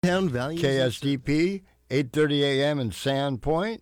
Values KSDP, 8:30 a.m. in Sandpoint,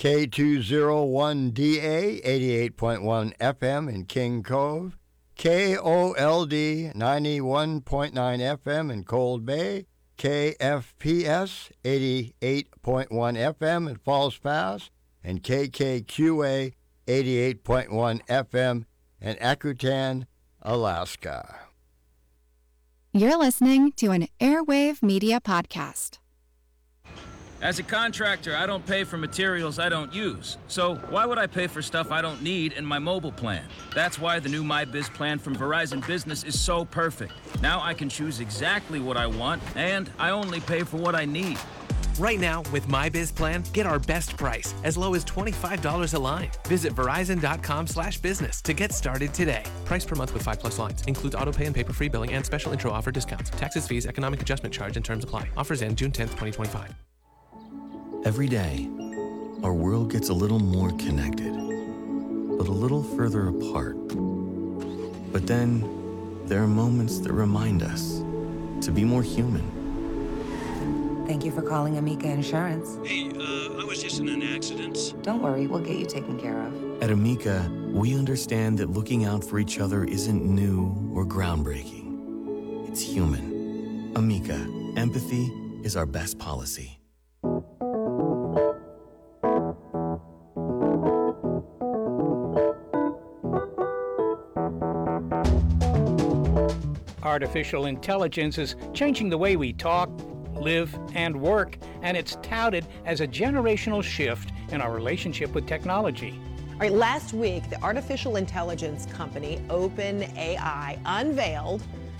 K201DA, 88.1 FM in King Cove, KOLD, 91.9 FM in Cold Bay, KFPS, 88.1 FM in Falls Pass, and KKQA, 88.1 FM in Akutan, Alaska. You're listening to an Airwave Media Podcast. As a contractor, I don't pay for materials I don't use. So why would I pay for stuff I don't need in my mobile plan? That's why the new MyBiz plan from Verizon Business is so perfect. Now I can choose exactly what I want, and I only pay for what I need. Right now, with MyBiz plan, get our best price, as low as $25 a line. Visit Verizon.com/business to get started today. Price per month with 5+ lines. Includes autopay and paper-free billing and special intro offer discounts. Taxes, fees, economic adjustment charge, and terms apply. Offers end June 10th, 2025. Every day, our world gets a little more connected, but a little further apart. But then, there are moments that remind us to be more human. Thank you for calling Amica Insurance. Hey, I was just in an accident. Don't worry, we'll get you taken care of. At Amica, we understand that looking out for each other isn't new or groundbreaking. It's human. Amica, empathy is our best policy. Artificial intelligence is changing the way we talk, live, and work, and it's touted as a generational shift in our relationship with technology. All right, last week, the artificial intelligence company OpenAI unveiled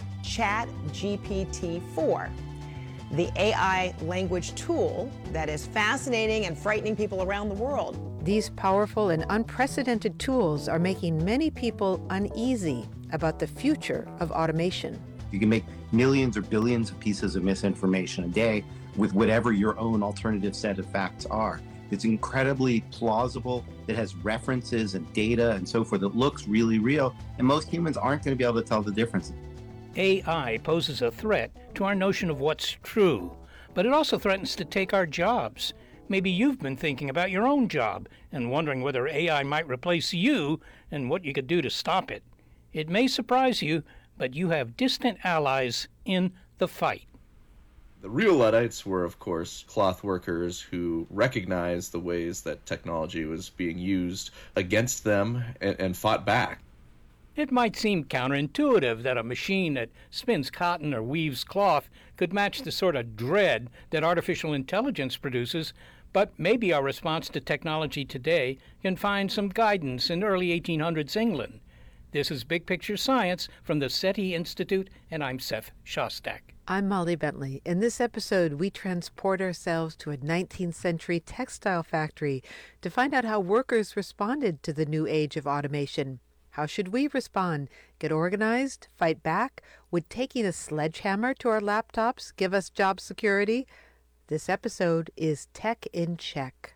ChatGPT-4, the AI language tool that is fascinating and frightening people around the world. These powerful and unprecedented tools are making many people uneasy about the future of automation. You can make millions or billions of pieces of misinformation a day with whatever your own alternative set of facts are. It's incredibly plausible. It has references and data and so forth. It looks really real, and most humans aren't going to be able to tell the difference. AI poses a threat to our notion of what's true, but it also threatens to take our jobs. Maybe you've been thinking about your own job and wondering whether AI might replace you and what you could do to stop it. It may surprise you, but you have distant allies in the fight. The real Luddites were, of course, cloth workers who recognized the ways that technology was being used against them and fought back. It might seem counterintuitive that a machine that spins cotton or weaves cloth could match the sort of dread that artificial intelligence produces, but maybe our response to technology today can find some guidance in early 1800s England. This is Big Picture Science from the SETI Institute, and I'm Seth Shostak. I'm Molly Bentley. In this episode, we transport ourselves to a 19th century textile factory to find out how workers responded to the new age of automation. How should we respond? Get organized? Fight back? Would taking a sledgehammer to our laptops give us job security? This episode is Tech in Check.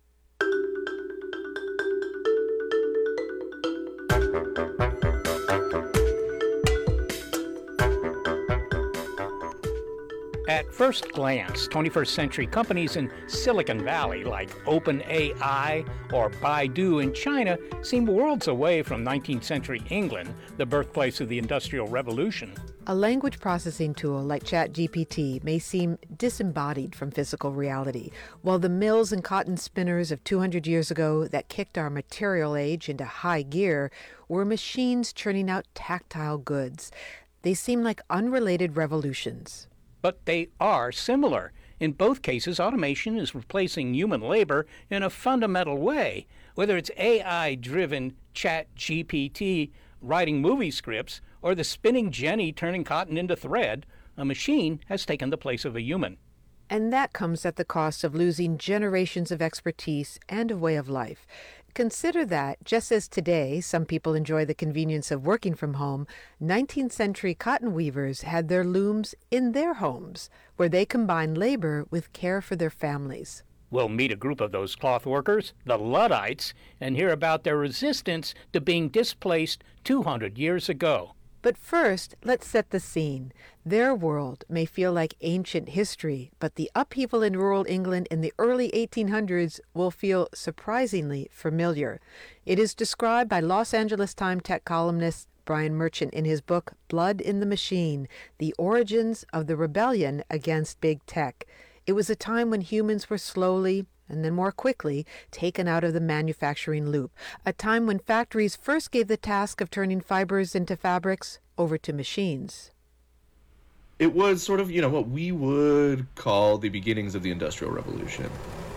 At first glance, 21st century companies in Silicon Valley like OpenAI or Baidu in China seem worlds away from 19th century England, the birthplace of the Industrial Revolution. A language processing tool like ChatGPT may seem disembodied from physical reality, while the mills and cotton spinners of 200 years ago that kicked our material age into high gear were machines churning out tactile goods. They seem like unrelated revolutions. But they are similar. In both cases, automation is replacing human labor in a fundamental way. Whether it's AI-driven ChatGPT writing movie scripts or the spinning jenny turning cotton into thread, a machine has taken the place of a human. And that comes at the cost of losing generations of expertise and a way of life. Consider that, just as today some people enjoy the convenience of working from home, 19th century cotton weavers had their looms in their homes, where they combined labor with care for their families. We'll meet a group of those cloth workers, the Luddites, and hear about their resistance to being displaced 200 years ago. But first, let's set the scene. Their world may feel like ancient history, but the upheaval in rural England in the early 1800s will feel surprisingly familiar. It is described by Los Angeles Times tech columnist Brian Merchant in his book Blood in the Machine: The Origins of the Rebellion Against Big Tech. It was a time when humans were slowly, and then more quickly, taken out of the manufacturing loop, a time when factories first gave the task of turning fibers into fabrics over to machines. It was sort of, what we would call the beginnings of the Industrial Revolution.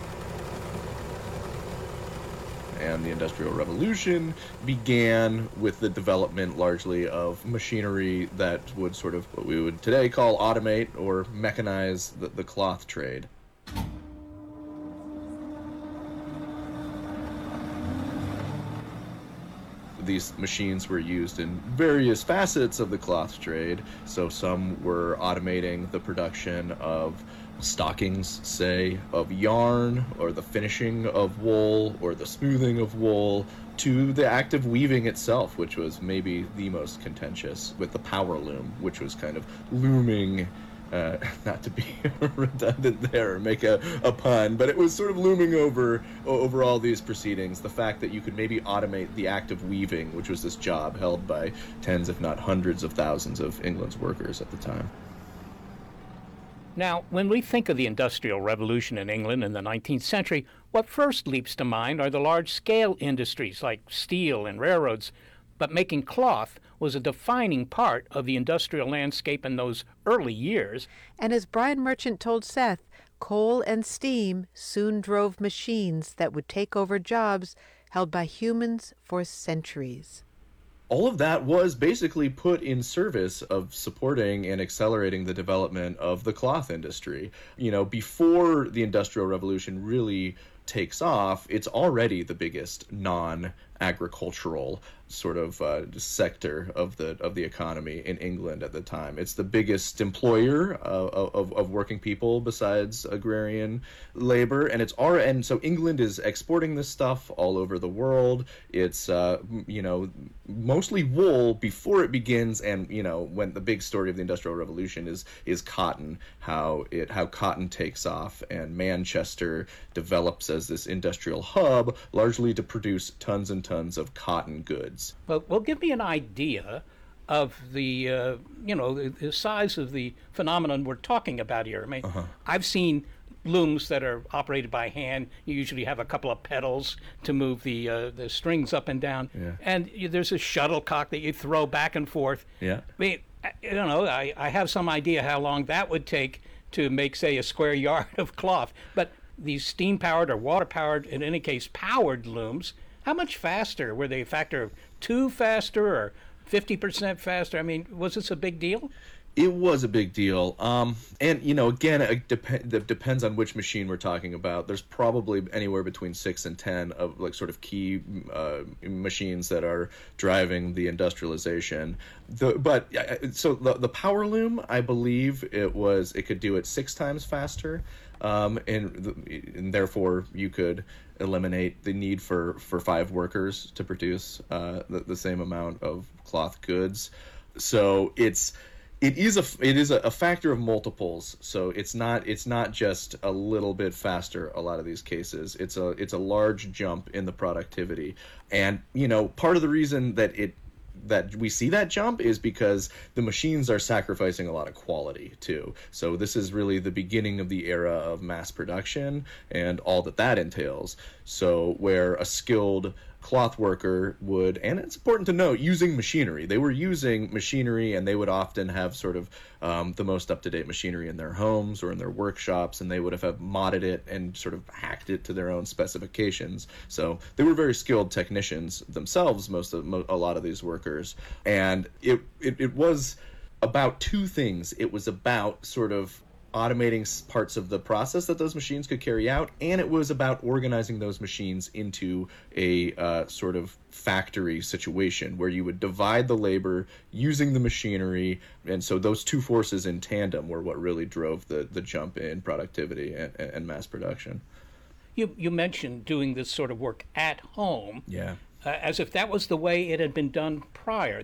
And the Industrial Revolution began with the development largely of machinery that would sort of what we would today call automate or mechanize the cloth trade. These machines were used in various facets of the cloth trade. So some were automating the production of stockings, say, of yarn, or the finishing of wool, or the smoothing of wool, to the act of weaving itself, which was maybe the most contentious, with the power loom, which was kind of looming, not to be redundant there or make a pun, but it was sort of looming over all these proceedings, the fact that you could maybe automate the act of weaving, which was this job held by tens, if not hundreds of thousands of England's workers at the time. Now, when we think of the Industrial Revolution in England in the 19th century, what first leaps to mind are the large-scale industries like steel and railroads. But making cloth was a defining part of the industrial landscape in those early years. And as Brian Merchant told Seth, coal and steam soon drove machines that would take over jobs held by humans for centuries. All of that was basically put in service of supporting and accelerating the development of the cloth industry. Before the Industrial Revolution really takes off, it's already the biggest non-agricultural sort of sector of the economy in England at the time. It's the biggest employer of working people besides agrarian labor, and so England is exporting this stuff all over the world. It's mostly wool before it begins, and when the big story of the Industrial Revolution is cotton, how cotton takes off, and Manchester develops as this industrial hub largely to produce tons and tons of cotton goods. Well, give me an idea of the the size of the phenomenon we're talking about here. I mean, I've seen looms that are operated by hand. You usually have a couple of pedals to move the strings up and down, and there's a shuttlecock that you throw back and forth. Yeah. I mean, I have some idea how long that would take to make, say, a square yard of cloth, but these steam-powered or water-powered, in any case, powered looms, how much faster? Were they a factor of 2 faster or 50% faster? I mean, was this a big deal? It was a big deal. And, again, it depends on which machine we're talking about. There's probably anywhere between 6 and 10 of sort of key machines that are driving the industrialization. The power loom, I believe it could do it 6 times faster. And therefore you could eliminate the need for 5 workers to produce the same amount of cloth goods. So it is a factor of multiples. So it's not just a little bit faster. A lot of these cases, it's a large jump in the productivity, and part of the reason that we see that jump is because the machines are sacrificing a lot of quality too. So this is really the beginning of the era of mass production and all that entails. So where a skilled cloth worker would, and it's important to note, using machinery. They were using machinery, and they would often have sort of the most up-to-date machinery in their homes or in their workshops, and they would have modded it and sort of hacked it to their own specifications. So they were very skilled technicians themselves, a lot of these workers. And it was about 2 things. It was about sort of automating parts of the process that those machines could carry out, and it was about organizing those machines into a sort of factory situation where you would divide the labor using the machinery. And so those 2 forces in tandem were what really drove the jump in productivity and mass production. You mentioned doing this sort of work at home. Yeah. As if that was the way it had been done prior, that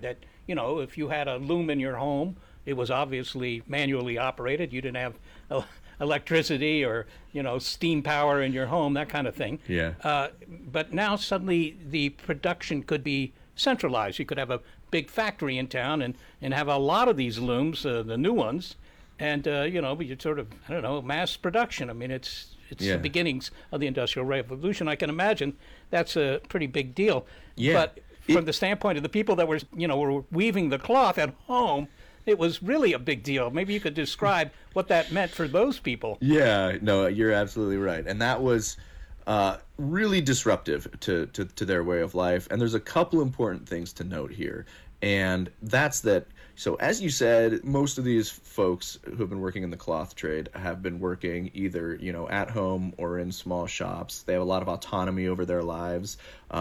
if you had a loom in your home, it was obviously manually operated. You didn't have electricity or, steam power in your home, that kind of thing. Yeah. But now suddenly the production could be centralized. You could have a big factory in town and have a lot of these looms, the new ones, and, you sort of, mass production. I mean, it's the beginnings of the Industrial Revolution. I can imagine that's a pretty big deal. Yeah. But from the standpoint of the people that were weaving the cloth at home, it was really a big deal. Maybe you could describe what that meant for those people. Yeah, no, you're absolutely right. And that was really disruptive to their way of life. And there's a couple important things to note here. And that's that, so as you said, most of these folks who have been working in the cloth trade have been working either, at home or in small shops. They have a lot of autonomy over their lives.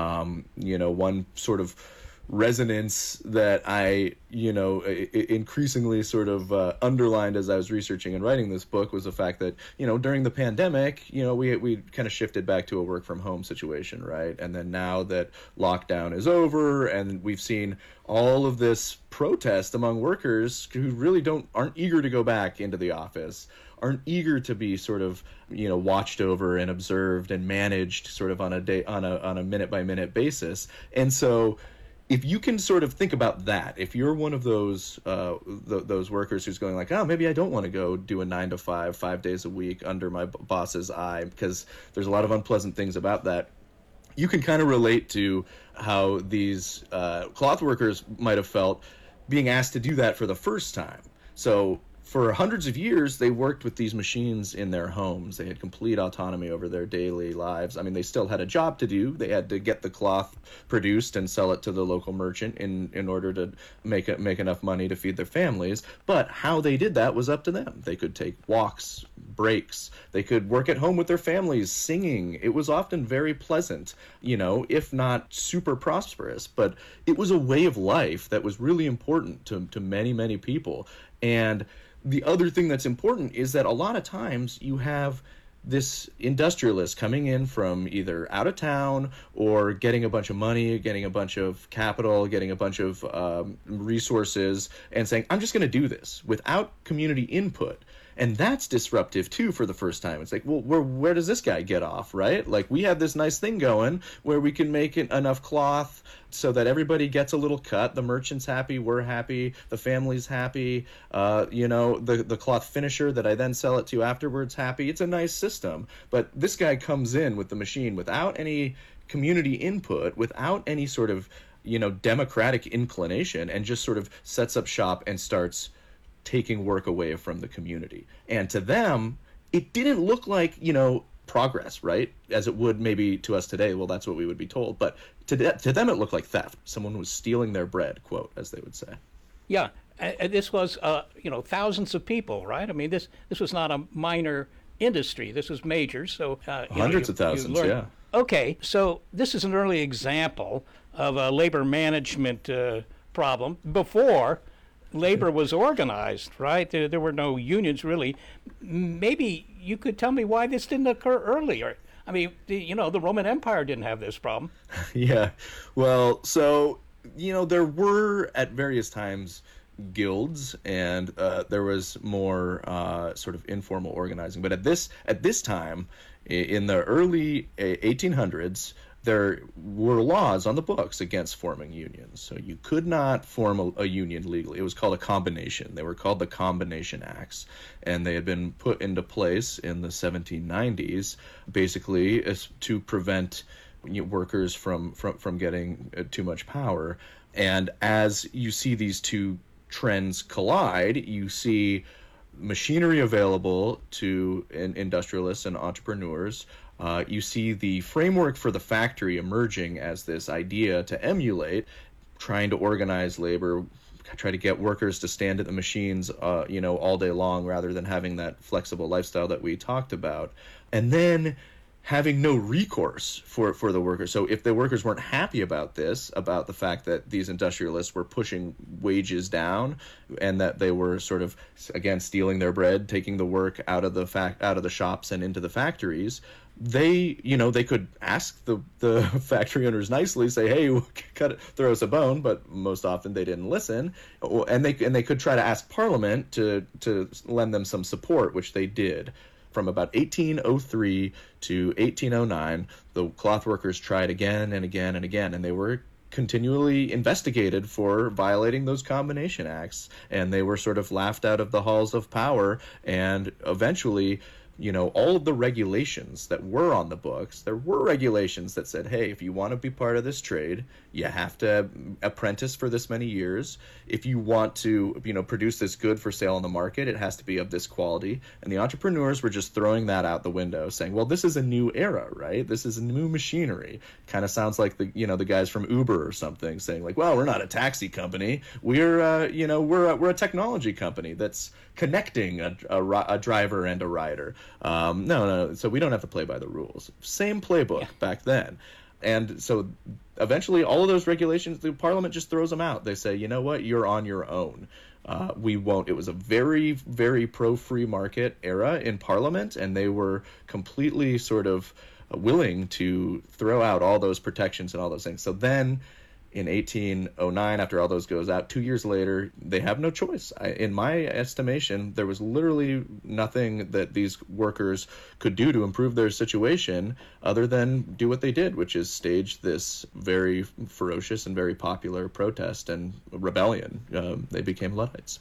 One sort of resonance that I, increasingly sort of underlined as I was researching and writing this book was the fact that, during the pandemic, we kind of shifted back to a work from home situation, right? And then now that lockdown is over and we've seen all of this protest among workers who really aren't eager to go back into the office, aren't eager to be sort of, watched over and observed and managed sort of on a minute by minute basis. And so if you can sort of think about that, if you're one of those workers who's going like, oh, maybe I don't want to go do a 9 to 5, 5 days a week under my boss's eye, because there's a lot of unpleasant things about that, you can kind of relate to how these cloth workers might have felt being asked to do that for the first time. So for hundreds of years, they worked with these machines in their homes. They had complete autonomy over their daily lives. I mean, they still had a job to do. They had to get the cloth produced and sell it to the local merchant in order to make enough money to feed their families. But how they did that was up to them. They could take walks, breaks. They could work at home with their families, singing. It was often very pleasant, if not super prosperous. But it was a way of life that was really important to many, many people. And the other thing that's important is that a lot of times you have this industrialist coming in from either out of town or getting a bunch of money, getting a bunch of capital, getting a bunch of resources and saying, I'm just going to do this without community input. And that's disruptive, too, for the first time. It's like, well, where does this guy get off, right? Like, we have this nice thing going where we can make enough cloth so that everybody gets a little cut. The merchant's happy, we're happy, the family's happy, the cloth finisher that I then sell it to afterwards happy. It's a nice system. But this guy comes in with the machine without any community input, without any sort of, democratic inclination, and just sort of sets up shop and starts taking work away from the community. And to them, it didn't look like, progress, right? As it would maybe to us today. Well, that's what we would be told. But to them, it looked like theft. Someone was stealing their bread, quote, as they would say. Yeah. This was, thousands of people, right? I mean, this was not a minor industry. This was major. So hundreds of thousands, yeah. Okay. So this is an early example of a labor management problem before labor was organized, right? There were no unions, really. Maybe you could tell me why this didn't occur earlier. I mean, the Roman Empire didn't have this problem. Yeah. Well, so, there were at various times guilds, and there was more sort of informal organizing. But at this time, in the early 1800s, there were laws on the books against forming unions. So you could not form a union legally. It was called a combination. They were called the Combination Acts. And they had been put into place in the 1790s, basically to prevent workers from getting too much power. And as you see these two trends collide, you see machinery available to industrialists and entrepreneurs. You see the framework for the factory emerging as this idea to emulate, trying to organize labor, try to get workers to stand at the machines, all day long, rather than having that flexible lifestyle that we talked about. And then having no recourse for the workers. So if the workers weren't happy about this, about the fact that these industrialists were pushing wages down and that they were sort of, again, stealing their bread, taking the work out of the shops and into the factories, they could ask the factory owners nicely, say, hey, throw us a bone, but most often they didn't listen. And they could try to ask Parliament to lend them some support, which they did. From about 1803 to 1809, the cloth workers tried again and again and again, and they were continually investigated for violating those combination acts, and they were sort of laughed out of the halls of power. And eventually, all of the regulations that were on the books, there were regulations that said, hey, if you want to be part of this trade, you have to apprentice for this many years. If you want to, produce this good for sale on the market, it has to be of this quality. And the entrepreneurs were just throwing that out the window, saying, well, this is a new era, right? This is a new machinery. Kind of sounds like the guys from Uber or something saying like, well, we're not a taxi company. We're a technology company that's connecting a driver and a rider. No. So we don't have to play by the rules. Same playbook back then. And so eventually all of those regulations, the Parliament just throws them out. They say, you know what, you're on your own. We won't. It was a very, very pro-free market era in Parliament, and they were completely sort of willing to throw out all those protections and all those things. So then in 1809, after all those goes out, 2 years later, they have no choice. In my estimation, there was literally nothing that these workers could do to improve their situation other than do what they did, which is stage this very ferocious and very popular protest and rebellion. They became Luddites.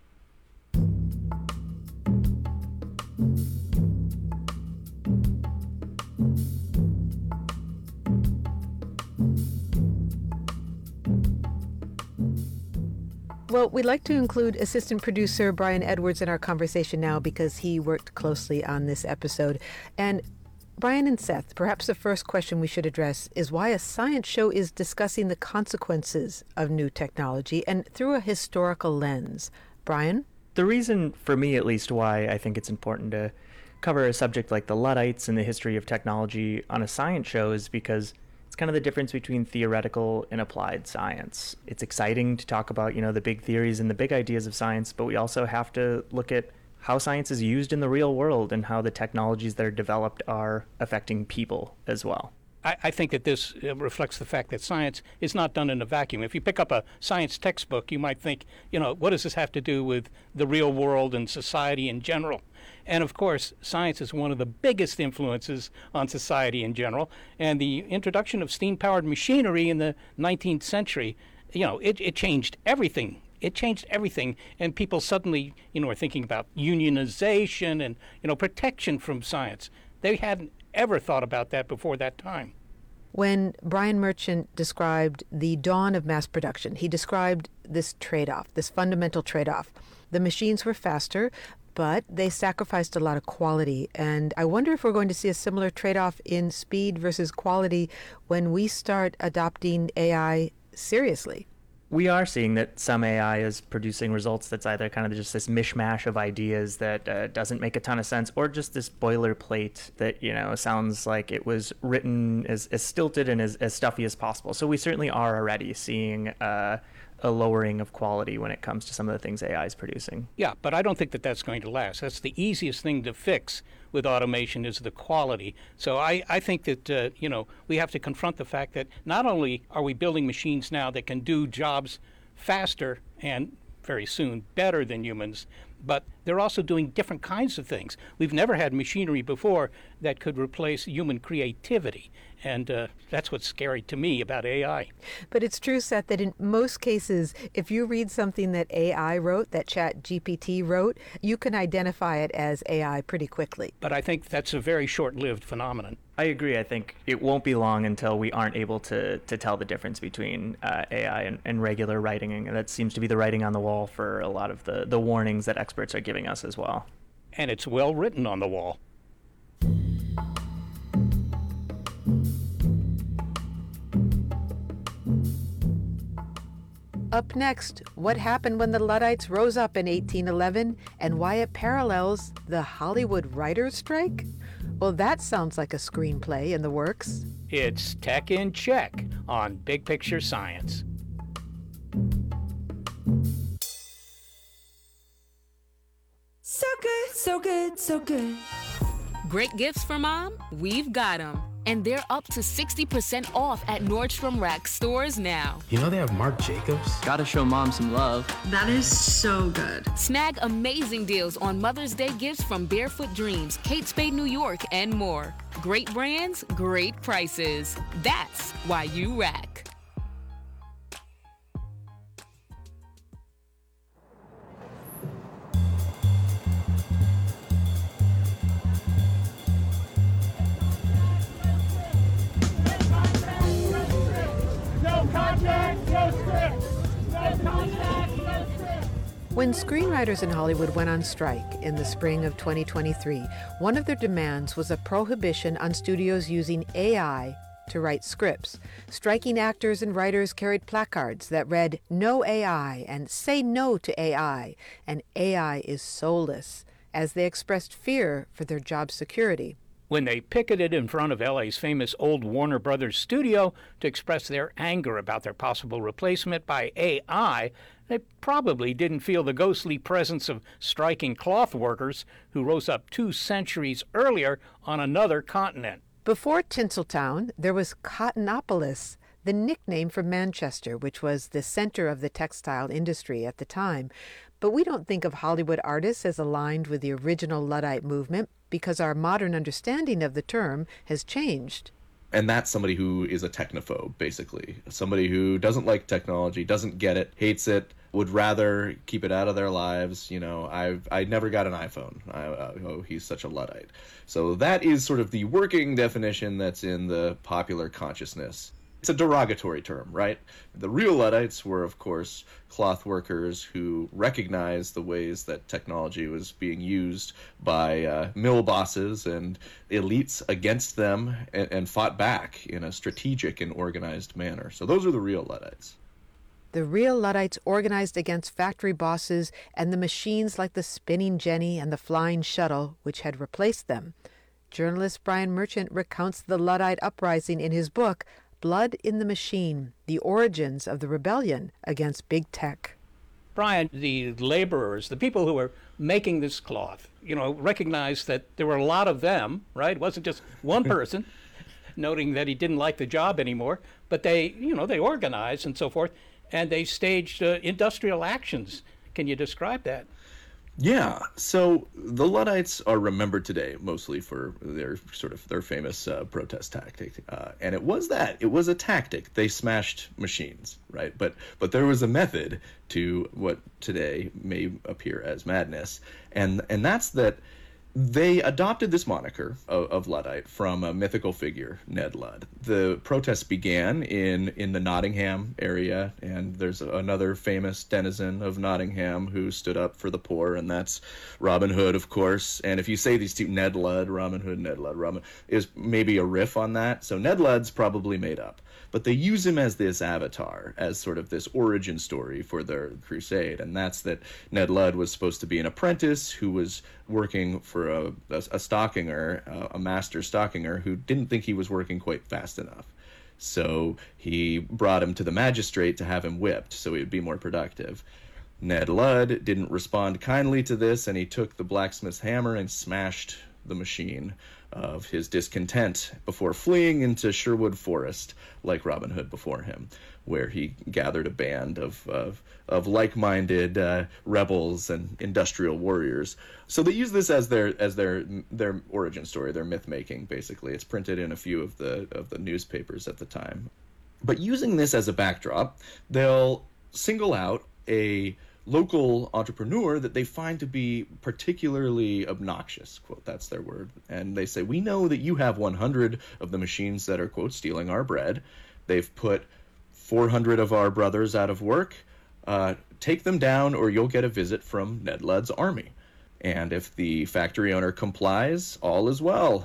Well, we'd like to include assistant producer Brian Edwards in our conversation now because he worked closely on this episode. And Brian and Seth, perhaps the first question we should address is why a science show is discussing the consequences of new technology and through a historical lens. Brian? The reason, for me at least, why I think it's important to cover a subject like the Luddites and the history of technology on a science show is because it's kind of the difference between theoretical and applied science. It's exciting to talk about, the big theories and the big ideas of science, but we also have to look at how science is used in the real world and how the technologies that are developed are affecting people as well. I think that this reflects the fact that science is not done in a vacuum. If you pick up a science textbook, you might think, what does this have to do with the real world and society in general? And of course, science is one of the biggest influences on society in general. And the introduction of steam-powered machinery in the 19th century, it changed everything. It changed everything. And people suddenly, are thinking about unionization and, protection from science. They hadn't ever thought about that before that time. When Brian Merchant described the dawn of mass production, he described this trade-off, this fundamental trade-off. The machines were faster, but they sacrificed a lot of quality. And I wonder if we're going to see a similar trade-off in speed versus quality when we start adopting AI seriously. We are seeing that some AI is producing results that's either kind of just this mishmash of ideas that doesn't make a ton of sense, or just this boilerplate that, sounds like it was written as stilted and as stuffy as possible. So we certainly are already seeing a lowering of quality when it comes to some of the things AI is producing. Yeah, but I don't think that that's going to last. That's the easiest thing to fix with automation is the quality. So I think that, we have to confront the fact that not only are we building machines now that can do jobs faster and very soon better than humans, but they're also doing different kinds of things. We've never had machinery before that could replace human creativity. And that's what's scary to me about AI. But it's true, Seth, that in most cases, if you read something that AI wrote, that ChatGPT wrote, you can identify it as AI pretty quickly. But I think that's a very short-lived phenomenon. I agree. I think it won't be long until we aren't able to tell the difference between AI and regular writing. And that seems to be the writing on the wall for a lot of the warnings that experts are giving us as well. And it's well written on the wall. Up next, what happened when the Luddites rose up in 1811 and why it parallels the Hollywood writers' strike? Well, that sounds like a screenplay in the works. It's Tech in Check on Big Picture Science. So good, so good, so good. Great gifts for mom? We've got them. And they're up to 60% off at Nordstrom Rack stores now. You know they have Marc Jacobs? Gotta show mom some love. That is so good. Snag amazing deals on Mother's Day gifts from Barefoot Dreams, Kate Spade New York, and more. Great brands, great prices. That's why you rack. When screenwriters in Hollywood went on strike in the spring of 2023, one of their demands was a prohibition on studios using AI to write scripts. Striking actors and writers carried placards that read, "No AI," and "Say no to AI," and "AI is soulless," as they expressed fear for their job security. When they picketed in front of LA's famous old Warner Brothers studio to express their anger about their possible replacement by AI, they probably didn't feel the ghostly presence of striking cloth workers who rose up 2 centuries earlier on another continent. Before Tinseltown, there was Cottonopolis, the nickname for Manchester, which was the center of the textile industry at the time. But we don't think of Hollywood artists as aligned with the original Luddite movement because our modern understanding of the term has changed. And that's somebody who is a technophobe, basically. Somebody who doesn't like technology, doesn't get it, hates it, would rather keep it out of their lives. You know, I never got an iPhone. Oh, he's such a Luddite. So that is sort of the working definition that's in the popular consciousness. It's a derogatory term, right? The real Luddites were, of course, cloth workers who recognized the ways that technology was being used by mill bosses and elites against them and fought back in a strategic and organized manner. So those are the real Luddites. The real Luddites organized against factory bosses and the machines like the spinning jenny and the flying shuttle, which had replaced them. Journalist Brian Merchant recounts the Luddite uprising in his book, Blood in the Machine, The Origins of the Rebellion Against Big Tech. Brian, the laborers, the people who were making this cloth, recognized that there were a lot of them, right? It wasn't just one person noting that he didn't like the job anymore, but they organized and so forth, and they staged industrial actions. Can you describe that? Yeah, so the Luddites are remembered today mostly for their famous protest tactic, and it was a tactic. They smashed machines, right? But there was a method to what today may appear as madness, and that's that they adopted this moniker of Luddite from a mythical figure, Ned Ludd. The protests began in the Nottingham area, and there's another famous denizen of Nottingham who stood up for the poor, and that's Robin Hood, of course. And if you say these two, Ned Ludd, Robin Hood, Ned Ludd, Robin, is maybe a riff on that. So Ned Ludd's probably made up. But they use him as this avatar, as sort of this origin story for their crusade, and that's that Ned Ludd was supposed to be an apprentice who was working for a stockinger, a master stockinger, who didn't think he was working quite fast enough. So he brought him to the magistrate to have him whipped so he would be more productive. Ned Ludd didn't respond kindly to this, and he took the blacksmith's hammer and smashed the machine of his discontent before fleeing into Sherwood Forest like Robin Hood before him, where he gathered a band of like-minded rebels and industrial warriors. So they use this as their origin story, their myth-making, basically. It's printed in a few of the newspapers at the time. But using this as a backdrop, they'll single out a local entrepreneur that they find to be particularly obnoxious, quote, that's their word. And they say, we know that you have 100 of the machines that are, quote, stealing our bread. They've put 400 of our brothers out of work. Take them down or you'll get a visit from Ned Ludd's army. And if the factory owner complies, all is well.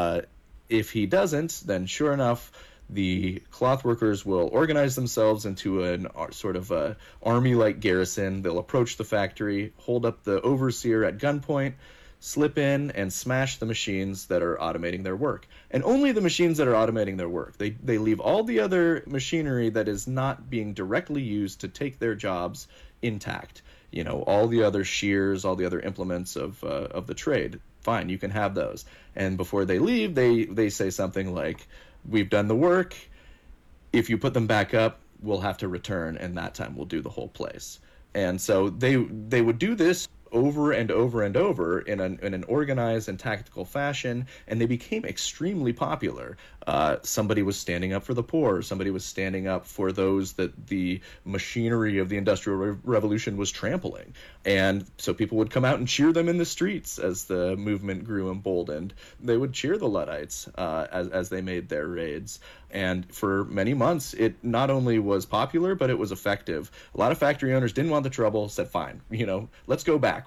If he doesn't, then sure enough, the cloth workers will organize themselves into a sort of army-like garrison. They'll approach the factory, hold up the overseer at gunpoint, slip in and smash the machines that are automating their work. And only the machines that are automating their work. They leave all the other machinery that is not being directly used to take their jobs intact. You know, all the other shears, all the other implements of the trade, fine, you can have those. And before they leave, they say something like, we've done the work. If you put them back up, we'll have to return, and that time we'll do the whole place. And so they would do this over and over and over in an organized and tactical fashion, and they became extremely popular. Somebody was standing up for the poor. Somebody was standing up for those that the machinery of the Industrial Revolution was trampling. And so people would come out and cheer them in the streets as the movement grew emboldened. They would cheer the Luddites as they made their raids. And for many months, it not only was popular, but it was effective. A lot of factory owners didn't want the trouble, said, fine, let's go back.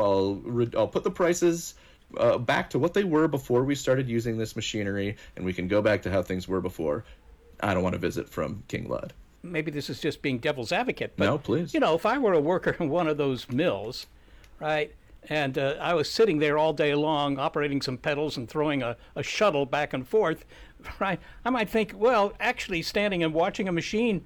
I'll put the prices back to what they were before we started using this machinery, and we can go back to how things were before. I don't want to visit from King Lud. Maybe this is just being devil's advocate. But, no, please. If I were a worker in one of those mills, right, and I was sitting there all day long operating some pedals and throwing a shuttle back and forth, right, I might think, well, actually standing and watching a machine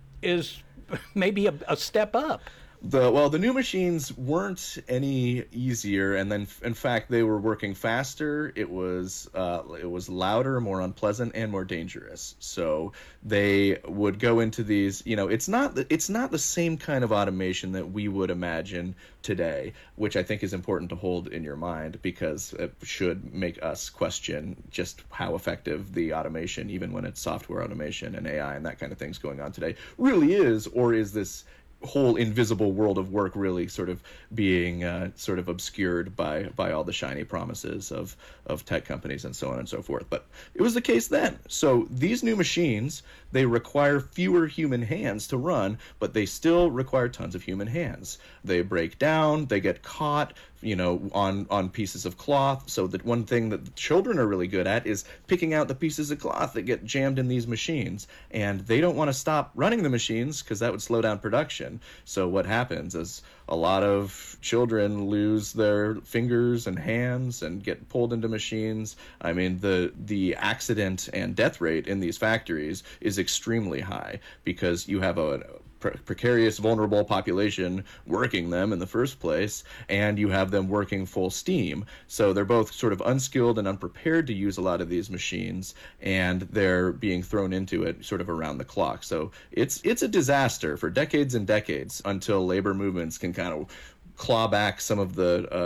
is maybe a step up. The new machines weren't any easier, and then in fact they were working faster. It was louder, more unpleasant, and more dangerous. So they would go into these. It's not the same kind of automation that we would imagine today, which I think is important to hold in your mind, because it should make us question just how effective the automation, even when it's software automation and AI and that kind of things going on today, really is, or is this whole invisible world of work really sort of being sort of obscured by all the shiny promises of tech companies and so on and so forth. But it was the case then. So these new machines, they require fewer human hands to run, but they still require tons of human hands. They break down, they get caught, on pieces of cloth. So that one thing that the children are really good at is picking out the pieces of cloth that get jammed in these machines. And they don't want to stop running the machines because that would slow down production. So what happens is a lot of children lose their fingers and hands and get pulled into machines. I mean, the accident and death rate in these factories is extremely high because you have a precarious, vulnerable population working them in the first place, and you have them working full steam. So they're both sort of unskilled and unprepared to use a lot of these machines, and they're being thrown into it sort of around the clock. So it's a disaster for decades and decades until labor movements can kind of claw back some of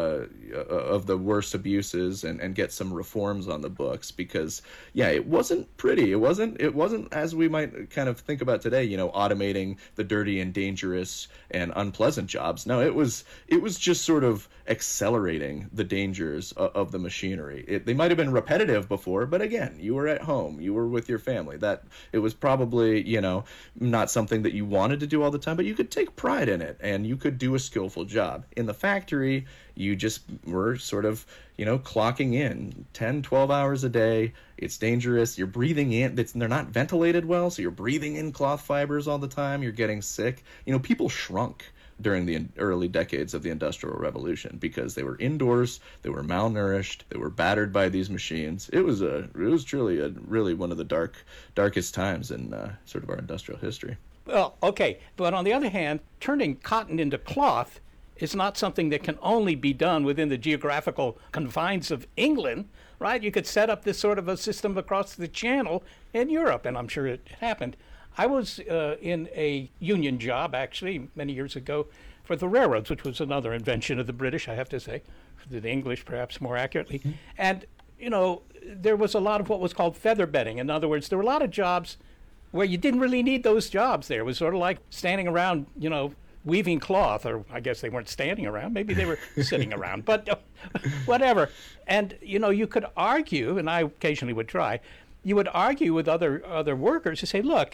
the worst abuses and get some reforms on the books, because it wasn't pretty. It wasn't as we might kind of think about today, automating the dirty and dangerous and unpleasant jobs. No, it was just sort of accelerating the dangers of the machinery. They might have been repetitive before, but again, you were at home, you were with your family. That it was probably, not something that you wanted to do all the time, but you could take pride in it and you could do a skillful job. In the factory, you just were sort of, clocking in 10, 12 hours a day. It's dangerous. You're breathing in. They're not ventilated well, so you're breathing in cloth fibers all the time. You're getting sick. People shrunk during the early decades of the Industrial Revolution because they were indoors, they were malnourished, they were battered by these machines. It was truly really one of the darkest times in sort of our industrial history. Well, okay, but on the other hand, turning cotton into cloth is not something that can only be done within the geographical confines of England, right? You could set up this sort of a system across the channel in Europe, and I'm sure it happened. I was in a union job, actually, many years ago for the railroads, which was another invention of the British, I have to say, the English perhaps more accurately. Mm-hmm. And, there was a lot of what was called feather bedding. In other words, there were a lot of jobs where you didn't really need those jobs there. It was sort of like standing around, weaving cloth, or I guess they weren't standing around, maybe they were sitting around, but whatever. And, you could argue, and I occasionally would try, you would argue with other workers to say, look,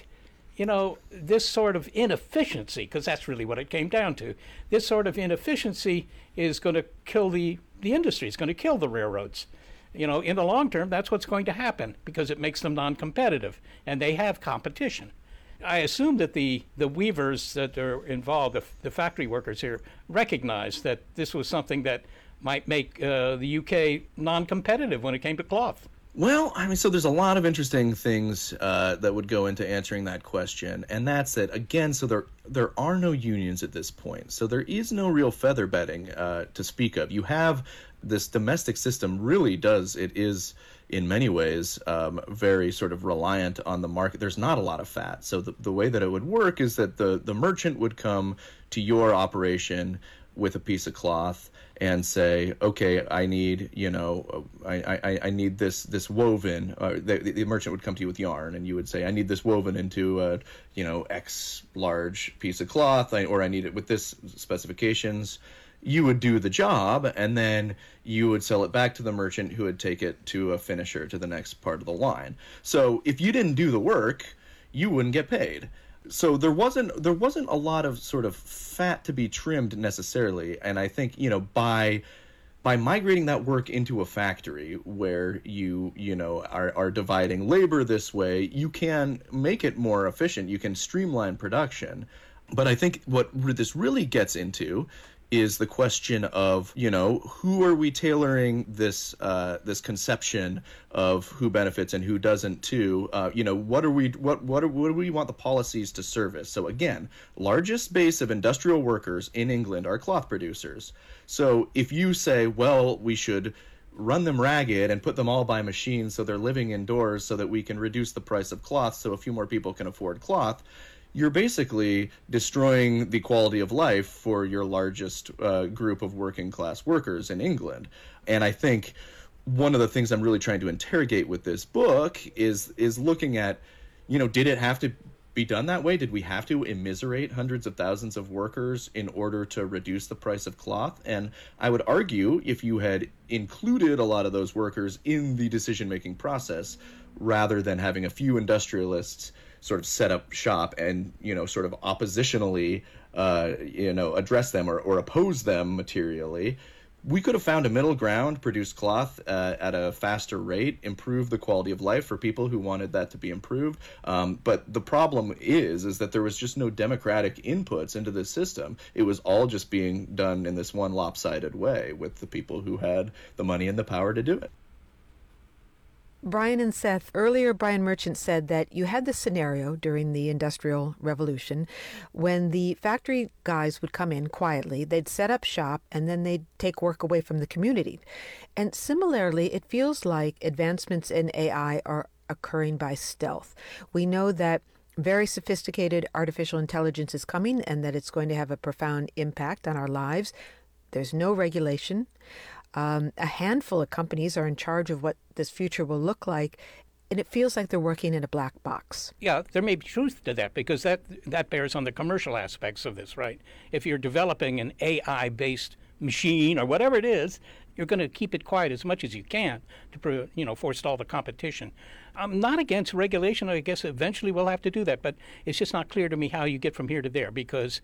this sort of inefficiency, because that's really what it came down to, this sort of inefficiency is going to kill the industry, it's going to kill the railroads. In the long term, that's what's going to happen because it makes them non-competitive, and they have competition. I assume that the weavers that are involved, the factory workers here, recognize that this was something that might make the UK non-competitive when it came to cloth. Well, I mean, so there's a lot of interesting things that would go into answering that question, and that's it. Again, so there are no unions at this point, so there is no real feather bedding to speak of. You have this domestic system it is in many ways very sort of reliant on the market. There's not a lot of fat, so the way that it would work is that the merchant would come to your operation with a piece of cloth and say, okay, I need, I need this woven. The merchant would come to you with yarn, and you would say, I need this woven into a, X large piece of cloth, or I need it with this specifications. You would do the job, and then you would sell it back to the merchant, who would take it to a finisher to the next part of the line. So if you didn't do the work, you wouldn't get paid. So there wasn't a lot of sort of fat to be trimmed necessarily, and I think by migrating that work into a factory where you are dividing labor this way, you can make it more efficient. You can streamline production. But I think what this really gets into is the question of, who are we tailoring this conception of who benefits and who doesn't to? What do we want the policies to service? So again, largest base of industrial workers in England are cloth producers. So if you say, well, we should run them ragged and put them all by machines so they're living indoors so that we can reduce the price of cloth so a few more people can afford cloth, you're basically destroying the quality of life for your largest group of working class workers in England. And I think one of the things I'm really trying to interrogate with this book is looking at, did it have to be done that way? Did we have to immiserate hundreds of thousands of workers in order to reduce the price of cloth? And I would argue if you had included a lot of those workers in the decision-making process, rather than having a few industrialists sort of set up shop and, sort of oppositionally, address them or oppose them materially, we could have found a middle ground, produced cloth at a faster rate, improved the quality of life for people who wanted that to be improved. But the problem is that there was just no democratic inputs into this system. It was all just being done in this one lopsided way with the people who had the money and the power to do it. Brian and Seth, earlier Brian Merchant said that you had this scenario during the Industrial Revolution when the factory guys would come in quietly, they'd set up shop, and then they'd take work away from the community. And similarly, it feels like advancements in AI are occurring by stealth. We know that very sophisticated artificial intelligence is coming and that it's going to have a profound impact on our lives. There's no regulation. A handful of companies are in charge of what this future will look like, and it feels like they're working in a black box. Yeah, there may be truth to that, because that bears on the commercial aspects of this, right? If you're developing an AI-based machine or whatever it is, you're going to keep it quiet as much as you can to, forestall the competition. I'm not against regulation. I guess eventually we'll have to do that, but it's just not clear to me how you get from here to there, because,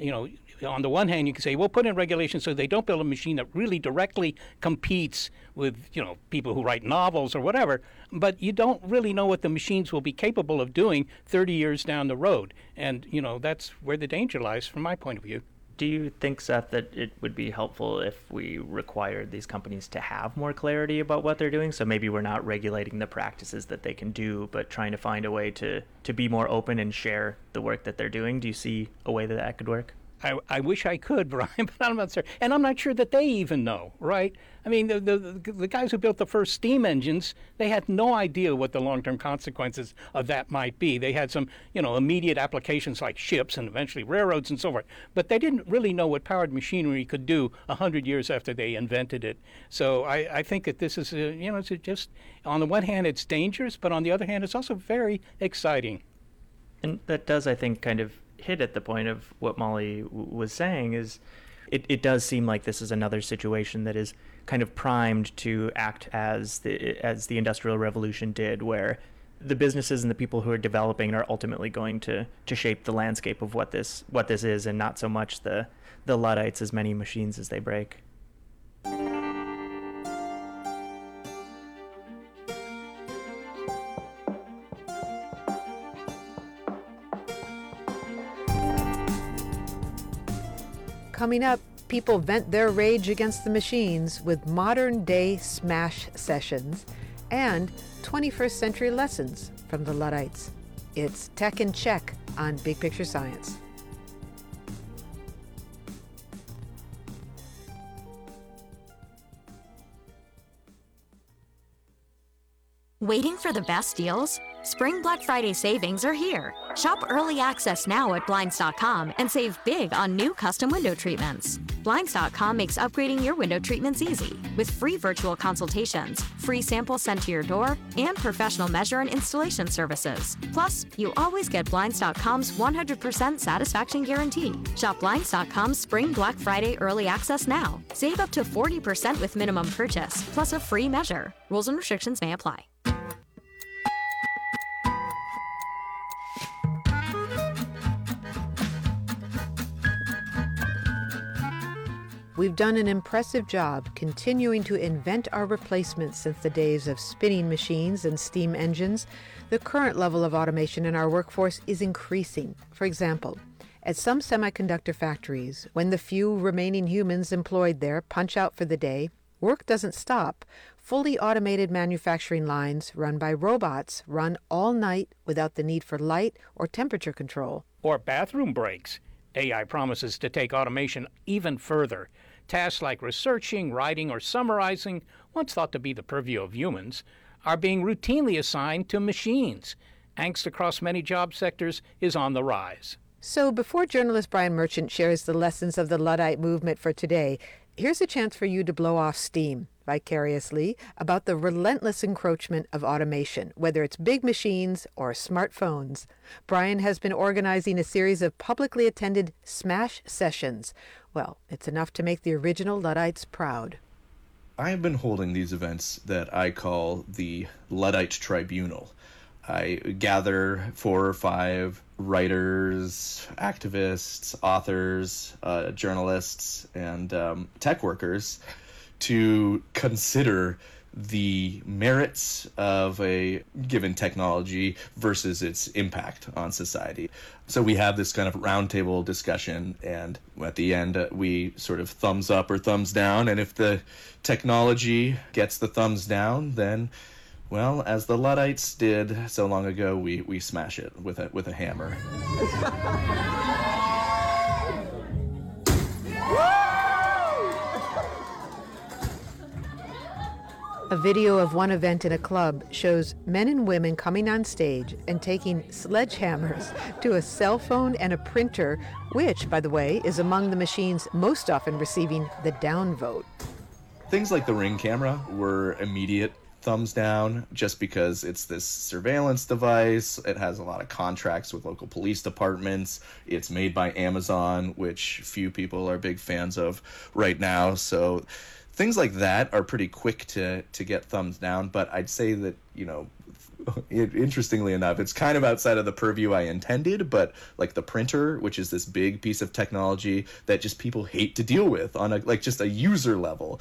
on the one hand, you can say, well, put in regulations so they don't build a machine that really directly competes with, people who write novels or whatever, but you don't really know what the machines will be capable of doing 30 years down the road. And, that's where the danger lies from my point of view. Do you think, Seth, that it would be helpful if we required these companies to have more clarity about what they're doing? So maybe we're not regulating the practices that they can do, but trying to find a way to be more open and share the work that they're doing. Do you see a way that that could work? I wish I could, Brian, but I'm not sure. And I'm not sure that they even know, right? I mean, the guys who built the first steam engines, they had no idea what the long-term consequences of that might be. They had some, immediate applications like ships and eventually railroads and so forth. But they didn't really know what powered machinery could do 100 years after they invented it. So I think that this is, it's just, on the one hand, it's dangerous, but on the other hand, it's also very exciting. And that does, I think, kind of hit at the point of what Molly was saying is it does seem like this is another situation that is kind of primed to act as the Industrial Revolution did, where the businesses and the people who are developing are ultimately going to shape the landscape of what this is, and not so much the Luddites as many machines as they break. Coming up, people vent their rage against the machines with modern-day smash sessions and 21st century lessons from the Luddites. It's Tech in Check on Big Picture Science. Waiting for the best deals? Spring Black Friday savings are here. Shop early access now at Blinds.com and save big on new custom window treatments. Blinds.com makes upgrading your window treatments easy with free virtual consultations, free samples sent to your door, and professional measure and installation services. Plus, you always get Blinds.com's 100% satisfaction guarantee. Shop Blinds.com's Spring Black Friday early access now. Save up to 40% with minimum purchase, plus a free measure. Rules and restrictions may apply. We've done an impressive job continuing to invent our replacements since the days of spinning machines and steam engines. The current level of automation in our workforce is increasing. For example, at some semiconductor factories, when the few remaining humans employed there punch out for the day, work doesn't stop. Fully automated manufacturing lines run by robots run all night without the need for light or temperature control. Or bathroom breaks. AI promises to take automation even further. Tasks like researching, writing, or summarizing, once thought to be the purview of humans, are being routinely assigned to machines. Angst across many job sectors is on the rise. So before journalist Brian Merchant shares the lessons of the Luddite movement for today, here's a chance for you to blow off steam vicariously about the relentless encroachment of automation, whether it's big machines or smartphones. Brian has been organizing a series of publicly attended smash sessions. Well, it's enough to make the original Luddites proud. I have been holding these events that I call the Luddite Tribunal. I gather 4 or 5 writers, activists, authors, journalists, and tech workers to consider the merits of a given technology versus its impact on society. So we have this kind of roundtable discussion, and at the end we sort of thumbs up or thumbs down, and if the technology gets the thumbs down, then, well, as the Luddites did so long ago, we smash it with a hammer. A video of one event in a club shows men and women coming on stage and taking sledgehammers to a cell phone and a printer, which, by the way, is among the machines most often receiving the down vote. Things like the Ring camera were immediate thumbs down just because it's this surveillance device. It has a lot of contracts with local police departments. It's made by Amazon, which few people are big fans of right now. So things like that are pretty quick to get thumbs down, but I'd say that, interestingly enough, it's kind of outside of the purview I intended, but like the printer, which is this big piece of technology that just people hate to deal with on just a user level,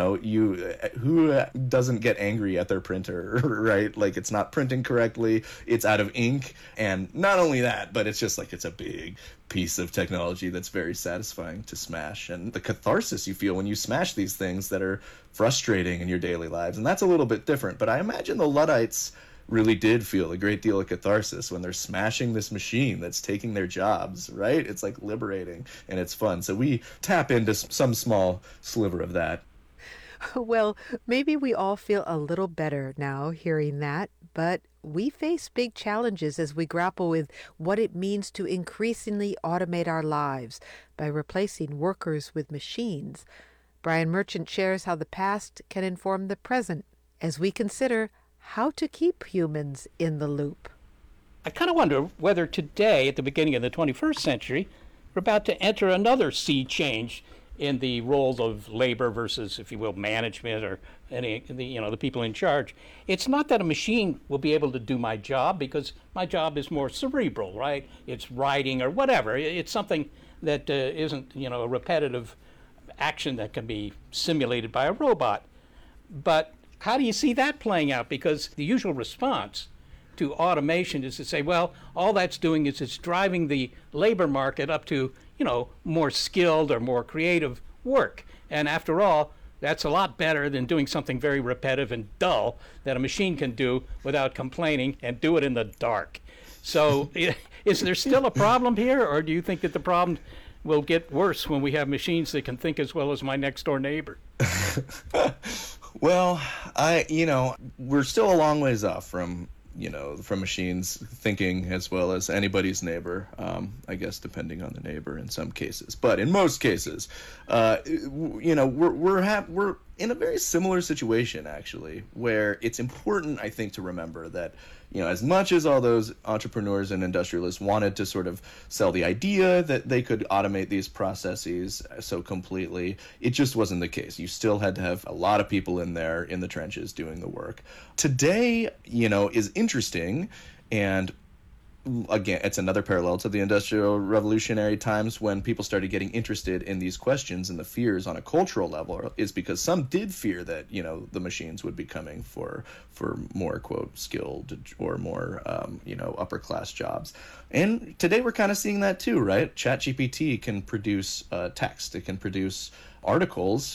who doesn't get angry at their printer, right? Like, it's not printing correctly, it's out of ink, and not only that, but it's just like, it's a big piece of technology that's very satisfying to smash, and the catharsis you feel when you smash these things that are frustrating in your daily lives, and that's a little bit different. But I imagine the Luddites really did feel a great deal of catharsis when they're smashing this machine that's taking their jobs, right? It's like liberating and it's fun. So we tap into some small sliver of that. Well, maybe we all feel a little better now hearing that, but we face big challenges as we grapple with what it means to increasingly automate our lives by replacing workers with machines. Brian Merchant shares how the past can inform the present as we consider how to keep humans in the loop. I kind of wonder whether today, at the beginning of the 21st century, we're about to enter another sea change in the roles of labor versus, if you will, management or the people in charge. It's not that a machine will be able to do my job, because my job is more cerebral, right? It's writing or whatever. It's something that isn't, a repetitive action that can be simulated by a robot. But how do you see that playing out? Because the usual response to automation is to say, well, all that's doing is it's driving the labor market up to, more skilled or more creative work. And after all, that's a lot better than doing something very repetitive and dull that a machine can do without complaining and do it in the dark. So is there still a problem here, or do you think that the problem will get worse when we have machines that can think as well as my next door neighbor? Well, we're still a long ways off from machines thinking as well as anybody's neighbor, I guess, depending on the neighbor in some cases. But in most cases, we're in a very similar situation, actually, where it's important, I think, to remember that, as much as all those entrepreneurs and industrialists wanted to sort of sell the idea that they could automate these processes so completely, it just wasn't the case. You still had to have a lot of people in there in the trenches doing the work. Today, is interesting, and again, it's another parallel to the Industrial Revolutionary times when people started getting interested in these questions, and the fears on a cultural level is because some did fear that, the machines would be coming for more, quote, skilled or more, upper class jobs. And today we're kind of seeing that too, right? ChatGPT can produce text. It can produce articles.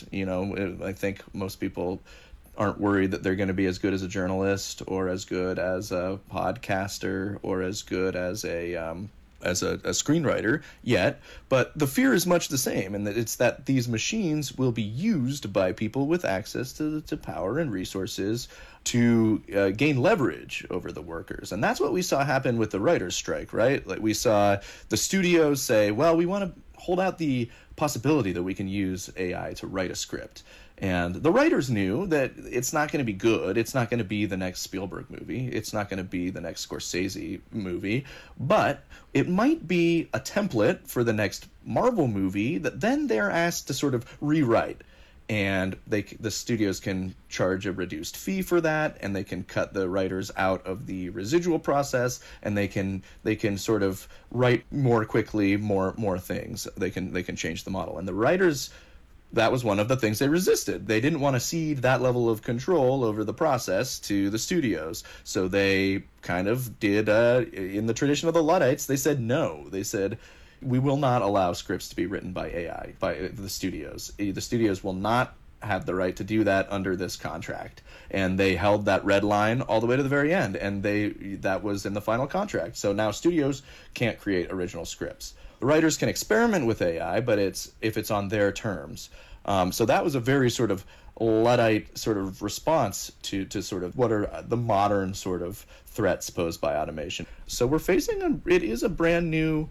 I think most people aren't worried that they're going to be as good as a journalist or as good as a podcaster or as good as a screenwriter yet, but the fear is much the same, and that it's that these machines will be used by people with access to power and resources to gain leverage over the workers. And that's what we saw happen with the writers' strike, right? Like, we saw the studios say, well, we want to hold out the possibility that we can use AI to write a script. And the writers knew that it's not going to be good. It's not going to be the next Spielberg movie. It's not going to be the next Scorsese movie. But it might be a template for the next Marvel movie that then they're asked to sort of rewrite. And the studios can charge a reduced fee for that, and they can cut the writers out of the residual process, and they can sort of write more quickly, more things. They can change the model. And the writers, that was one of the things they resisted. They didn't want to cede that level of control over the process to the studios. So they kind of did, in the tradition of the Luddites, they said no. They said, we will not allow scripts to be written by AI, by the studios. The studios will not have the right to do that under this contract. And they held that red line all the way to the very end. And that was in the final contract. So now studios can't create original scripts. The writers can experiment with AI, but if it's on their terms. So that was a very sort of Luddite sort of response to sort of what are the modern sort of threats posed by automation. So we're facing it is a brand new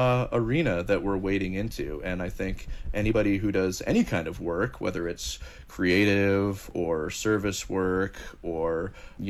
arena that we're wading into. And I think anybody who does any kind of work, whether it's creative or service work or,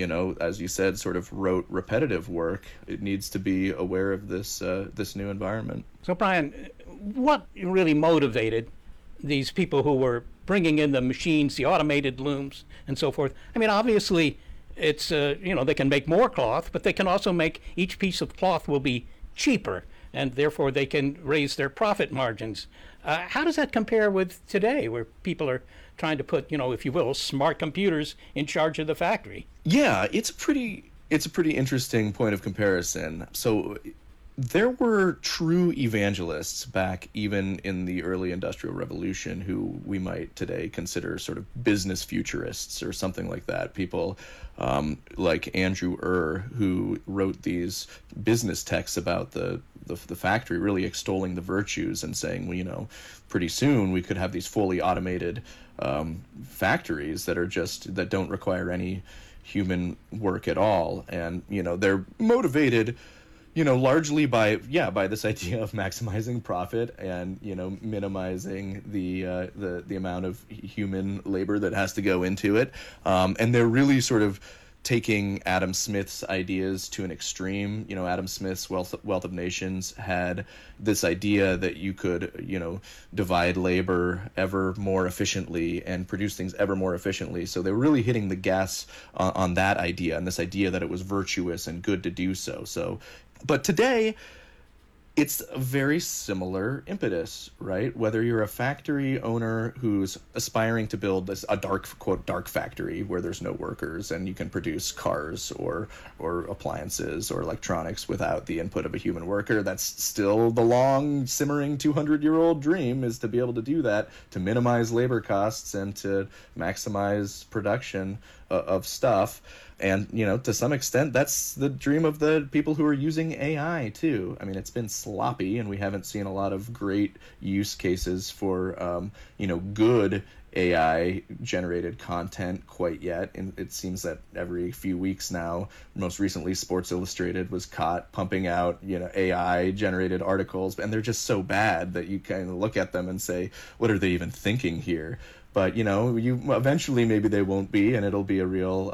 as you said, sort of rote repetitive work, it needs to be aware of this new environment. So, Brian, what really motivated these people who were bringing in the machines, the automated looms and so forth? I mean, obviously, it's, they can make more cloth, but they can also make each piece of cloth will be cheaper, and therefore they can raise their profit margins. How does that compare with today, where people are trying to put, if you will, smart computers in charge of the factory? Yeah, it's a pretty interesting point of comparison. So there were true evangelists back even in the early Industrial Revolution who we might today consider sort of business futurists or something like that. People like Andrew who wrote these business texts about the factory, really extolling the virtues and saying, well, pretty soon we could have these fully automated factories that don't require any human work at all. And, they're motivated largely by this idea of maximizing profit and, minimizing the amount of human labor that has to go into it. And they're really sort of taking Adam Smith's ideas to an extreme. Adam Smith's Wealth of Nations had this idea that you could, divide labor ever more efficiently and produce things ever more efficiently. So they were really hitting the gas on that idea and this idea that it was virtuous and good to do so. But today, It's a very similar impetus, right? Whether you're a factory owner who's aspiring to build a dark, quote, dark factory where there's no workers and you can produce cars or appliances or electronics without the input of a human worker, that's still the long, simmering 200-year-old dream, is to be able to do that, to minimize labor costs and to maximize production of stuff. And, to some extent, that's the dream of the people who are using AI, too. I mean, it's been sloppy, and we haven't seen a lot of great use cases for, good AI-generated content quite yet. And it seems that every few weeks now, most recently, Sports Illustrated was caught pumping out, AI-generated articles, and they're just so bad that you kind of look at them and say, what are they even thinking here? But you eventually maybe they won't be, and it'll be a real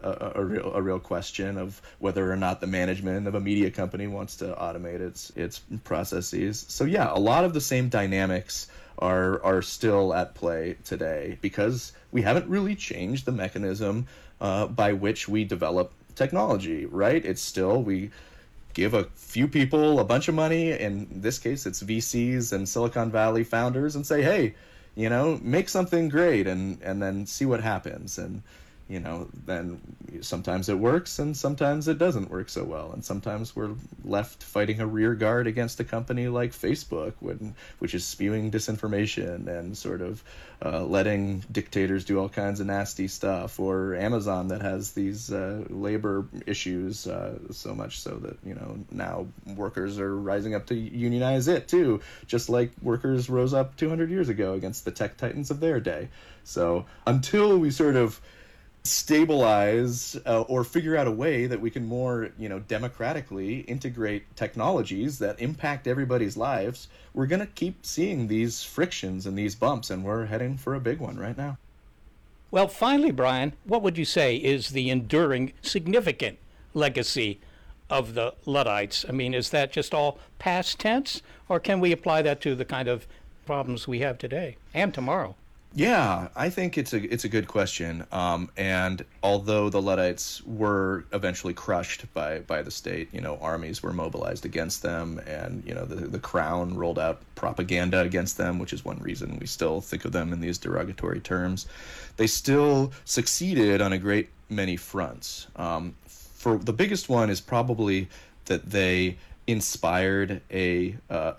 question of whether or not the management of a media company wants to automate its processes. So yeah, a lot of the same dynamics are still at play today because we haven't really changed the mechanism by which we develop technology. Right? It's still we give a few people a bunch of money. In this case, it's VCs and Silicon Valley founders, and say, hey, make something great and then see what happens. And, then sometimes it works and sometimes it doesn't work so well. And sometimes we're left fighting a rear guard against a company like Facebook, which is spewing disinformation and sort of letting dictators do all kinds of nasty stuff, or Amazon that has these labor issues so much so that, now workers are rising up to unionize it too, just like workers rose up 200 years ago against the tech titans of their day. So until we sort of stabilize or figure out a way that we can more, democratically integrate technologies that impact everybody's lives, we're going to keep seeing these frictions and these bumps, and we're heading for a big one right now. Well, finally, Brian, what would you say is the enduring, significant legacy of the Luddites? I mean, is that just all past tense, or can we apply that to the kind of problems we have today and tomorrow? Yeah, I think it's a good question. And although the Luddites were eventually crushed by the state, armies were mobilized against them, and the crown rolled out propaganda against them, which is one reason we still think of them in these derogatory terms. They still succeeded on a great many fronts. For the biggest one is probably that they inspired a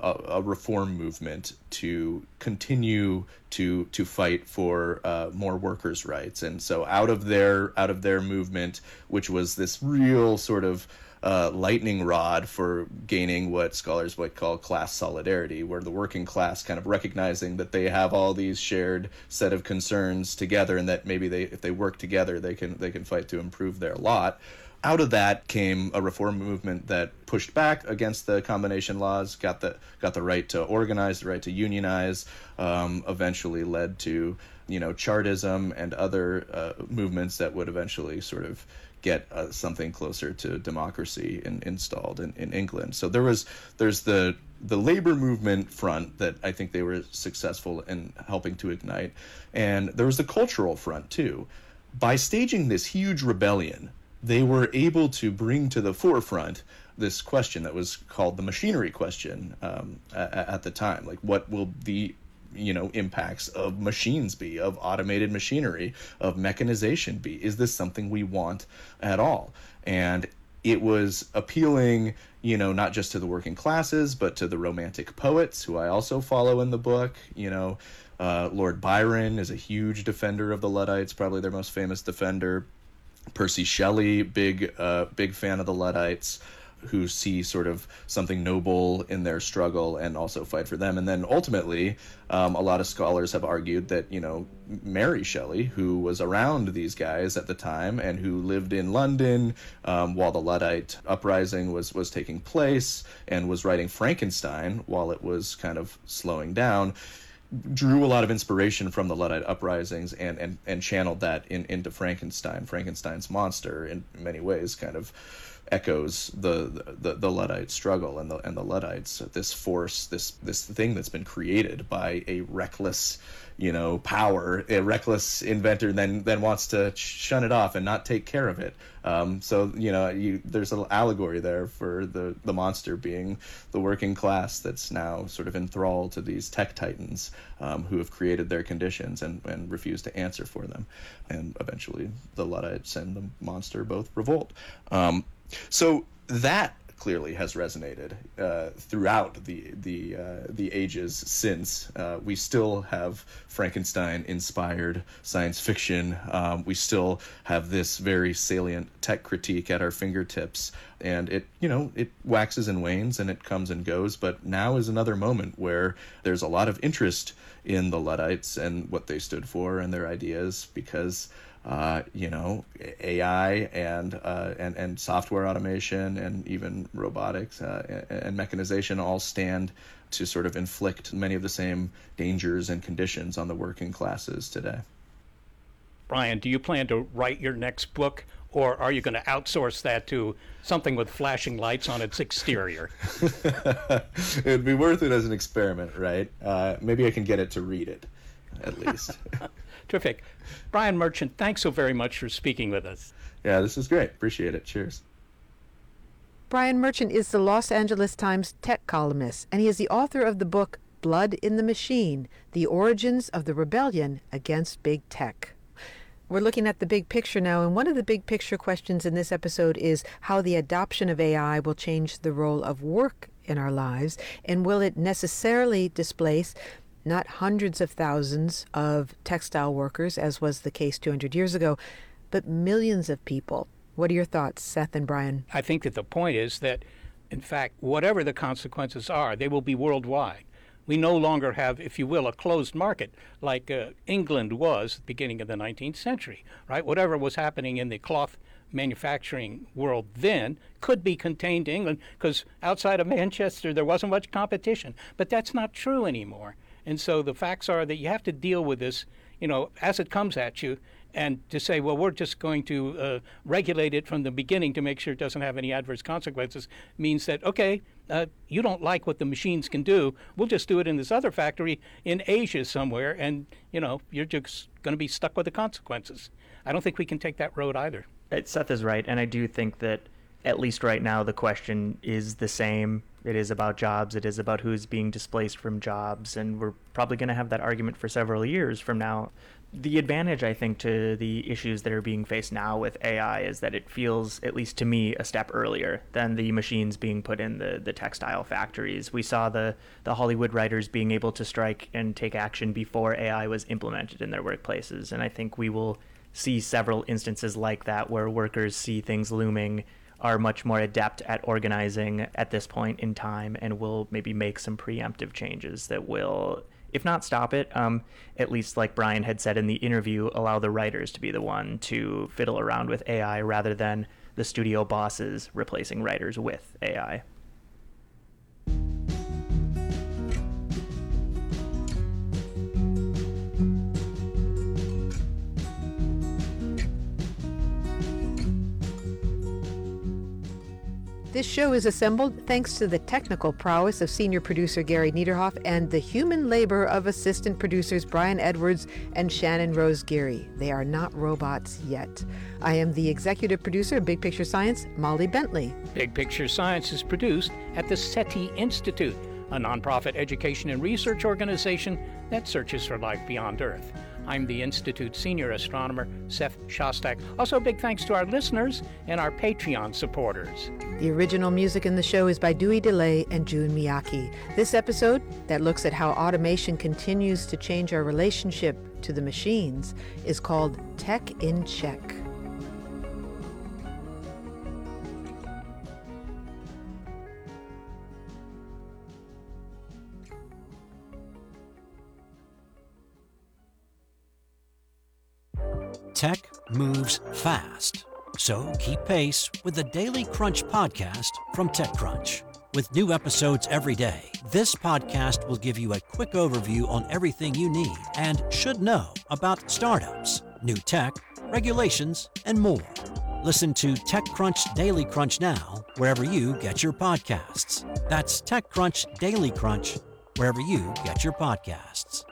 reform movement to continue to fight for more workers' rights. And so out of their movement, which was this real sort of lightning rod for gaining what scholars might call class solidarity, where the working class kind of recognizing that they have all these shared set of concerns together, and that maybe if they work together, they can fight to improve their lot. Out of that came a reform movement that pushed back against the combination laws, got the right to organize, the right to unionize, eventually led to Chartism and other movements that would eventually sort of get something closer to democracy installed in England. So there's the labor movement front that I think they were successful in helping to ignite, and there was the cultural front too. By staging this huge rebellion, they were able to bring to the forefront this question that was called the machinery question at the time. Like, what will the impacts of machines be, of automated machinery, of mechanization be? Is this something we want at all? And it was appealing, not just to the working classes, but to the Romantic poets, who I also follow in the book. Lord Byron is a huge defender of the Luddites, probably their most famous defender. Percy Shelley, big fan of the Luddites, who see sort of something noble in their struggle and also fight for them. And then ultimately, a lot of scholars have argued that, Mary Shelley, who was around these guys at the time and who lived in London while the Luddite uprising was taking place, and was writing Frankenstein while it was kind of slowing down, drew a lot of inspiration from the Luddite uprisings and channeled that into Frankenstein's monster in many ways, kind of echoes the Luddite struggle and the Luddites, this force, this thing that's been created by a reckless, power, a reckless inventor then wants to shun it off and not take care of it. So there's an allegory there for the monster being the working class that's now sort of enthralled to these tech titans who have created their conditions and refuse to answer for them. And eventually the Luddites and the monster both revolt. So that clearly has resonated throughout the ages since. We still have Frankenstein-inspired science fiction. We still have this very salient tech critique at our fingertips, and it waxes and wanes and it comes and goes. But now is another moment where there's a lot of interest in the Luddites and what they stood for and their ideas, because AI and software automation and even robotics and mechanization all stand to sort of inflict many of the same dangers and conditions on the working classes today. Brian, do you plan to write your next book, or are you going to outsource that to something with flashing lights on its exterior? It'd be worth it as an experiment, right? Maybe I can get it to read it, at least. Terrific. Brian Merchant, thanks so very much for speaking with us. Yeah, this is great. Appreciate it. Cheers. Brian Merchant is the Los Angeles Times tech columnist, and he is the author of the book Blood in the Machine, The Origins of the Rebellion Against Big Tech. We're looking at the big picture now, and one of the big picture questions in this episode is how the adoption of AI will change the role of work in our lives, and will it necessarily displace not hundreds of thousands of textile workers, as was the case 200 years ago, but millions of people. What are your thoughts, Seth and Brian? I think that the point is that, in fact, whatever the consequences are, they will be worldwide. We no longer have, if you will, a closed market like England was at the beginning of the 19th century, right? Whatever was happening in the cloth manufacturing world then could be contained to England, because outside of Manchester there wasn't much competition. But that's not true anymore. And so the facts are that you have to deal with this, as it comes at you, and to say, well, we're just going to regulate it from the beginning to make sure it doesn't have any adverse consequences, means that, okay, you don't like what the machines can do, we'll just do it in this other factory in Asia somewhere, and, you're just going to be stuck with the consequences. I don't think we can take that road either. Seth is right, and I do think that, at least right now, the question is the same. It is about jobs. It is about who's being displaced from jobs, and we're probably going to have that argument for several years from now. The advantage, I think, to the issues that are being faced now with AI is that it feels, at least to me, a step earlier than the machines being put in the textile factories. We saw the Hollywood writers being able to strike and take action before AI was implemented in their workplaces, and I think we will see several instances like that where workers see things looming, are much more adept at organizing at this point in time, and will maybe make some preemptive changes that will, if not stop it, at least, like Brian had said in the interview, allow the writers to be the one to fiddle around with AI rather than the studio bosses replacing writers with AI. This show is assembled thanks to the technical prowess of senior producer Gary Niederhoff and the human labor of assistant producers Brian Edwards and Shannon Rose Geary. They are not robots yet. I am the executive producer of Big Picture Science, Molly Bentley. Big Picture Science is produced at the SETI Institute, a nonprofit education and research organization that searches for life beyond Earth. I'm the Institute's senior astronomer, Seth Shostak. Also, big thanks to our listeners and our Patreon supporters. The original music in the show is by Dewey DeLay and June Miyake. This episode, that looks at how automation continues to change our relationship to the machines, is called Tech in Check. Tech moves fast, so keep pace with the Daily Crunch podcast from TechCrunch. With new episodes every day, this podcast will give you a quick overview on everything you need and should know about startups, new tech, regulations, and more. Listen to TechCrunch Daily Crunch now, wherever you get your podcasts. That's TechCrunch Daily Crunch, wherever you get your podcasts.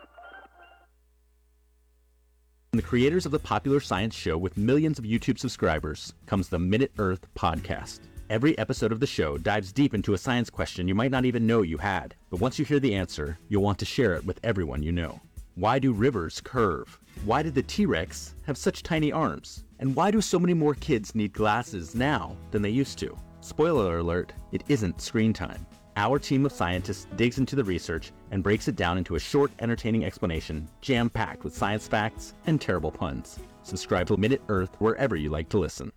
From the creators of the popular science show with millions of YouTube subscribers comes the Minute Earth podcast. Every episode of the show dives deep into a science question you might not even know you had. But once you hear the answer, you'll want to share it with everyone you know. Why do rivers curve? Why did the T-Rex have such tiny arms? And why do so many more kids need glasses now than they used to? Spoiler alert, it isn't screen time. Our team of scientists digs into the research and breaks it down into a short, entertaining explanation, jam-packed with science facts and terrible puns. Subscribe to Minute Earth wherever you like to listen.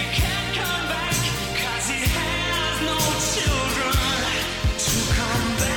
Come back.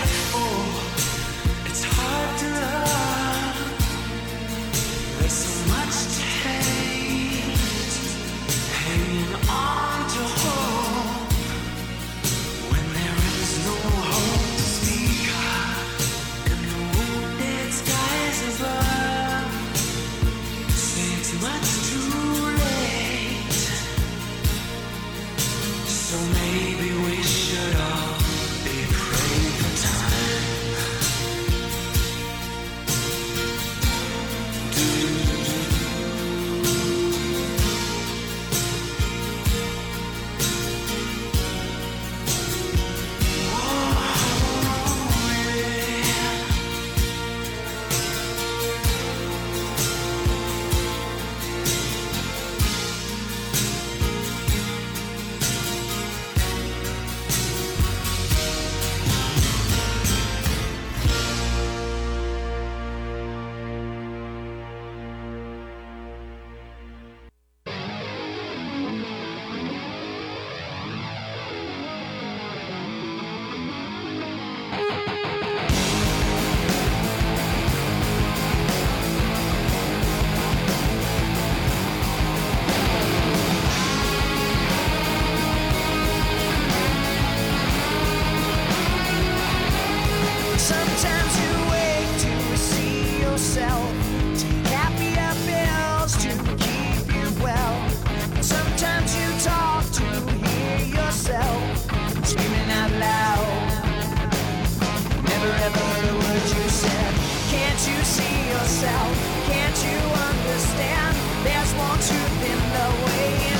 every word you said. Can't you see yourself? Can't you understand? There's more truth in the way